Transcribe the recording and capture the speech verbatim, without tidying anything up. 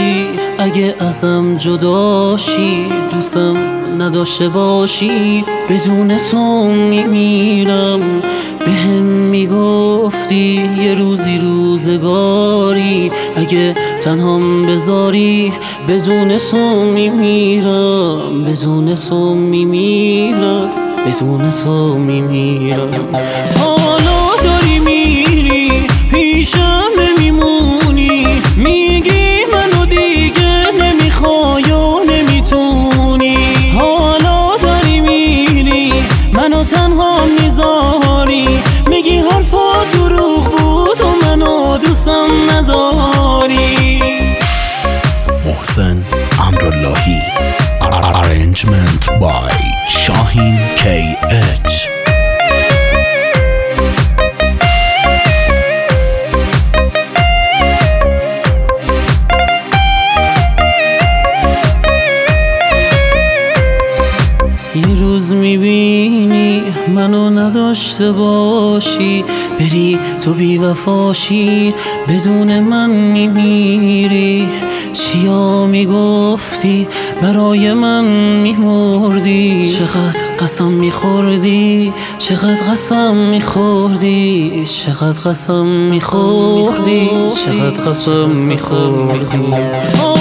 میگفتی اگه ازم جداشی دوستم نداشته باشی، بدون تو میمیرم. بهم میگفتی یه روزی روزگاری اگه تنهام بذاری، بدون تو میمیرم، بدون تو میمیرم، بدون تو میمیرم. حالا داری میری پیشم نمیمونی، میگی منو دیگه نمیخوای و نمیتونی. حالا داری میری منو تنها میذاری، میگی حرفا دروغ بود و منو دوستم نداری. محسن امراللهی. Arrangement by شاهین کی اچ. یه روز میبینی منو نداشته باشی، بری تو بی وفاشی، بدون من میمیری. چیا میگفتی برای من میمردی، چقدر قسم میخوردی، چقدر قسم میخوردی، چقدر قسم میخوردی، چقدر قسم میخوردی.